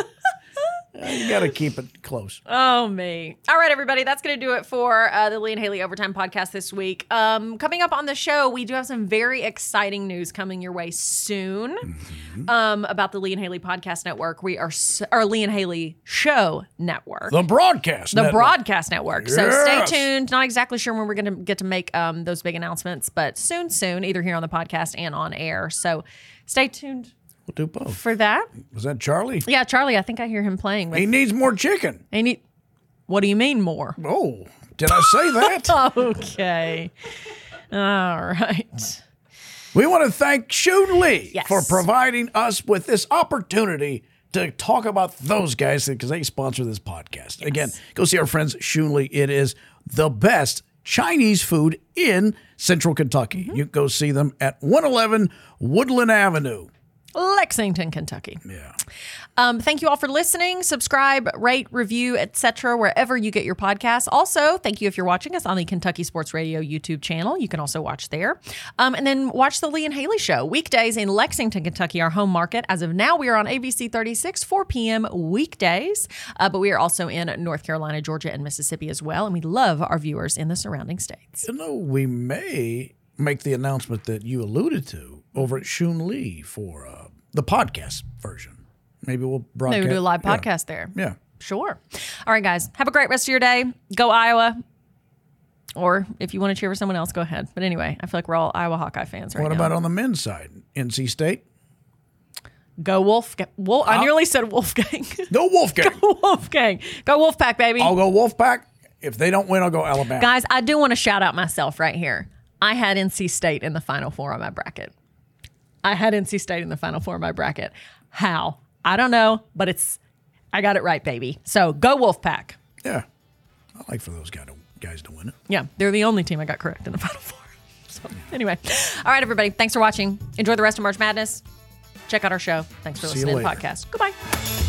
You got to keep it close. Oh, me. All right, everybody. That's going to do it for uh, the Lee and Haley Overtime podcast this week. Um, coming up on the show, we do have some very exciting news coming your way soon Mm-hmm. um, about the Lee and Haley podcast network. We are, s- or Lee and Haley show network. The broadcast. The network. broadcast network. So Yes. stay tuned. Not exactly sure when we're going to get to make um, those big announcements, but soon, soon, either here on the podcast and on air. So stay tuned We'll do both. for that. Was that Charlie? Yeah, Charlie, I think I hear him playing with. He needs more chicken. He need, what do you mean more? Oh, did I say that? Okay. All right. We want to thank Shun Lee Yes. for providing us with this opportunity to talk about those guys because they sponsor this podcast. Again, go see our friends Shun Lee. It is the best Chinese food in Central Kentucky. Mm-hmm. You can go see them at one eleven Woodland Avenue. Lexington, Kentucky. Yeah. Um, thank you all for listening. Subscribe, rate, review, et cetera, wherever you get your podcasts. Also, thank you if you're watching us on the Kentucky Sports Radio YouTube channel. You can also watch there. Um, and then watch the Lee and Haley Show. Weekdays in Lexington, Kentucky, our home market. As of now, we are on A B C thirty-six, four p.m. weekdays. Uh, but we are also in North Carolina, Georgia, and Mississippi as well. And we love our viewers in the surrounding states. You know, we may make the announcement that you alluded to over at Shun Lee for uh, the podcast version. Maybe we'll broadcast. Maybe we'll do a live yeah. podcast there. Yeah. Sure. All right, guys. Have a great rest of your day. Go Iowa. Or if you want to cheer for someone else, go ahead. But anyway, I feel like we're all Iowa Hawkeye fans right What now. about on the men's side? N C State? Go Wolf. Wolf I nearly said Wolfgang. Go Wolfgang. Wolfgang. Go Wolfpack, baby. I'll go Wolfpack. If they don't win, I'll go Alabama. Guys, I do want to shout out myself right here. I had N C State in the Final Four on my bracket. I had N C State in the Final Four on my bracket. How? I don't know, but it's I got it right, baby. So go Wolfpack. Yeah. I like for those guys to, guys to win it. Yeah, they're the only team I got correct in the Final Four. So anyway, all right, everybody. Thanks for watching. Enjoy the rest of March Madness. Check out our show. Thanks for See you listening to the later. podcast. Goodbye.